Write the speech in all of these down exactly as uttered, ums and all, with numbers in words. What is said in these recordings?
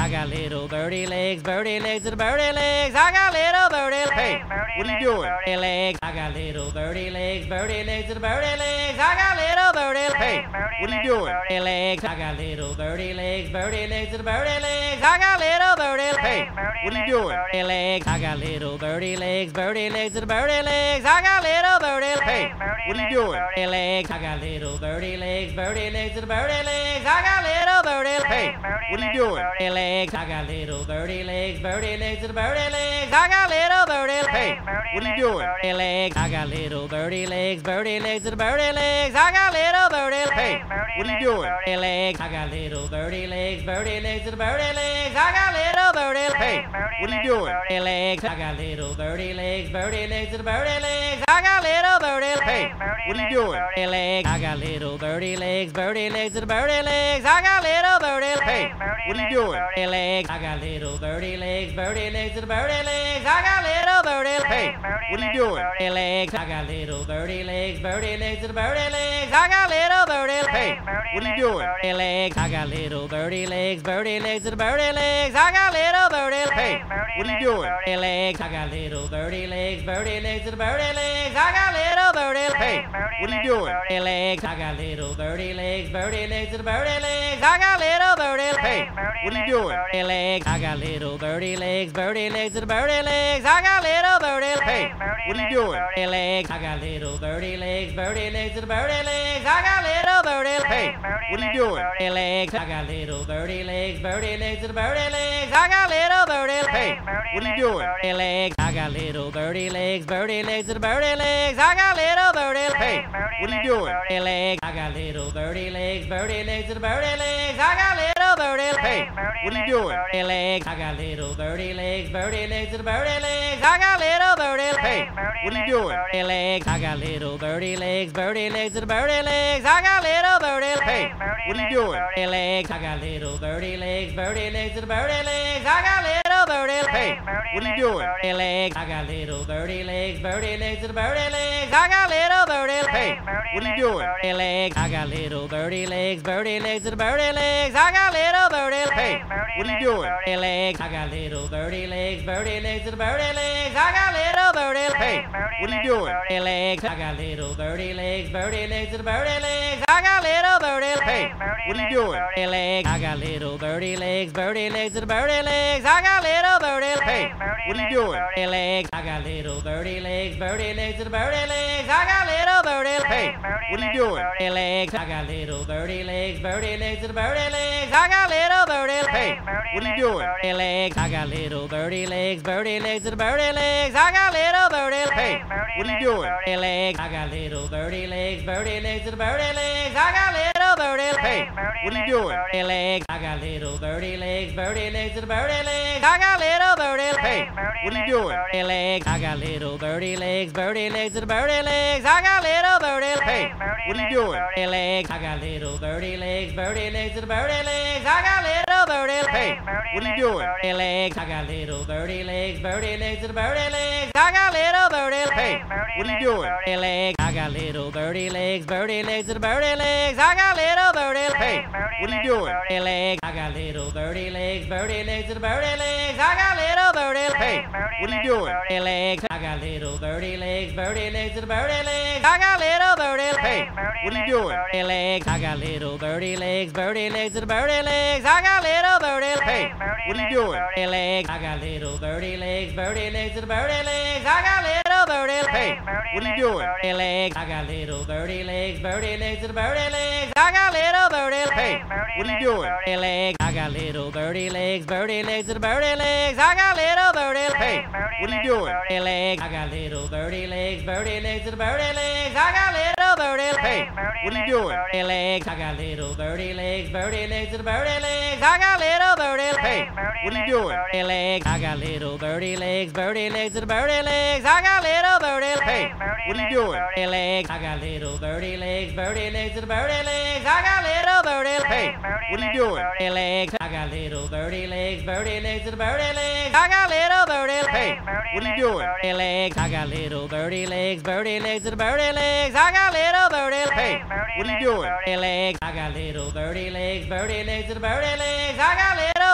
I got little birdie legs, birdie legs to the birdie legs. I got little birdie legs. Hey, what are you doing? Birdie legs. I got little birdie legs, birdie legs to the birdie legs. I got little birdie legs. Hey, what are you doing? Birdie legs. I got little birdie legs, birdie legs to the birdie legs. I got little birdie legs. Hey, what are you doing? Birdie legs. I got little birdie legs, birdie legs to the birdie legs. I got little birdie legs. Hey, what are you doing? Birdie legs. I got little birdie legs, birdie legs to the birdie legs. I got little birdie legs. Hey, what are you doing? Birdie legs. I got little birdie legs, birdie legs to the birdie legs. I got little birdie legs. Hey, what are you doing? Birdie legs. I got little birdie legs, birdie legs to the birdie legs. I got little birdie legs. Hey, what are you doing? Birdie legs. I got little birdie legs, birdie legs to the birdie legs. I got little birdie legs. Hey, what are you doing? Birdie legs. I got little birdie legs, birdie legs to the birdie legs. I got little birdie legs. Hey, what are you doing? Birdie legs. I got little birdie legs, birdie legs to the birdie legs. I got little birdie legs. Hey, what are you doing? Birdie legs. I got little birdie legs, birdie legs to the birdie legs. I got little birdie legs. Hey, what are you doing? Birdie legs. I got little birdie legs, birdie legs to the birdie legs. I got little birdie legs. Hey, what are you doing? Birdie legs. I got little birdie legs, birdie legs to the birdie legs. I got little birdie legs. Hey, what are you doing? Birdie legs. I got little birdie legs, birdie legs to the birdie legs. I got little birdie legs. Hey, what are you doing? Birdie legs. I got little birdie legs, birdie legs to the birdie legs. I got little birdie legs. Hey, what are you doing? Birdie legs. I got little birdie legs, birdie legs to the birdie legs. I got little birdie legs. Hey, what are you doing? Birdie legs. I got little birdie legs, birdie legs to the birdie legs. I got little birdie legs. Hey, what are you doing? Birdie legs. I got little birdie legs, birdie legs to the birdie legs. I got little birdie legs. Hey, what are you doing? Birdie legs. I got little birdie legs, birdie legs to the birdie legs. I got little birdie legs. Hey, what are you doing? Birdie legs. I got little birdie legs, birdie legs to the birdie legs. I got little birdie legs. Hey, what are you doing? Birdie legs. I got little birdie legs, birdie legs to the birdie legs. I got little birdie legs. Hey, what are you doing? Birdie legs. I got little birdie legs, birdie legs to the birdie legs. I got little birdie legs. Hey, what are you doing? Birdie legs. I got little birdie legs, birdie legs to the birdie legs. I got little birdie legs. Hey, what are you doing? Birdie legs. I got little birdie legs, birdie legs to the birdie legs. I got little birdie legs. Hey, what are you doing? Birdie legs. I got little birdie legs, birdie legs to the birdie legs. I got little birdie legs. Hey, what are you doing? Birdie legs. I got little birdie legs, birdie legs to the birdie legs. I got little birdie legs. Hey, what are you doing? Birdie legs. I got little birdie legs, birdie legs to the birdie legs. I got little birdie legs. Hey, what are you doing? Birdie legs. I got little birdie legs, birdie legs to the birdie legs. I got little birdie legs. Hey, what are you doing? Birdie legs. I got little birdie legs, birdie legs to the birdie legs. I got little birdie legs. Hey, what are you doing? Birdie legs. I got little birdie legs, birdie legs to the birdie legs. I got little birdie legs. Hey, what are you doing? Birdie legs. I got little birdie legs, birdie legs to the birdie legs. I got little birdie legs. Hey, what are you doing? Birdie legs. I got little birdie legs, birdie legs to the birdie legs. I got little birdie legs. Hey, what are you doing? Birdie legs. I got little birdie legs, birdie legs to the birdie legs. I got little birdie legs. Hey, what are you doing? Birdie legs. I got little birdie legs, birdie legs to the birdie legs. I got little birdie legs. Hey, what are you doing? Birdie legs. I got little birdie legs, birdie legs to the birdie legs. I got little birdie legs. Hey, what are you doing? Birdie legs. I got little birdie legs, birdie legs to the birdie legs. I got little birdie legs. Hey, what are you doing? Birdie legs. I got little birdie legs, birdie legs to the birdie legs. I got little birdie legs. Hey, what are you doing? Birdie legs. I got little birdie legs, birdie legs to the birdie legs. I got little birdie legs. Hey, what are you doing? Birdie legs. I got little birdie legs, birdie legs to the birdie legs. I got little birdie legs. Hey, what are you doing? Birdie legs. I got little birdie legs, birdie legs to the birdie legs. I got little birdie legs. Hey, what are you doing? Birdie legs. I got little birdie legs, birdie legs to the birdie legs. I got little birdie legs. Hey, what are you doing? Birdie legs. I got little birdie legs, birdie legs to the birdie legs. I got little birdie legs. Hey, what are you doing? Birdie legs. I got little birdie legs, birdie legs to the birdie legs. I got little birdie legs. Hey, what are you doing? Birdie legs. I got little birdie legs, birdie legs to the birdie legs. I got little birdie legs. Hey, what are you doing? Birdie legs. I got little birdie legs, birdie legs to the birdie legs. I got little birdie legs. Hey, what are you doing? Birdie legs. I got little birdie legs, birdie legs to the birdie legs. I got little birdie legs. Hey, what are you doing? Birdie legs. I got little birdie legs, birdie legs to the birdie legs. I got little birdie legs. Hey, what are you doing? Birdie legs. I got little birdie legs, birdie legs to the birdie legs. I got little birdie legs. Hey, what are you doing? Birdie legs. I got little birdie legs, birdie legs to the birdie legs. I got little birdie legs. Hey, what are you doing? Birdie legs. I got little birdie legs, birdie legs to the birdie legs. I got little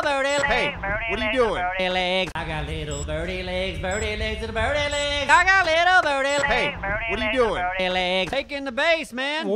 birdie legs. Hey, what are you doing? Birdie legs. I got little birdie legs, birdie legs to the birdie legs. I got little birdie legs. Hey, what are you doing? Birdie legs. Taking the base, man.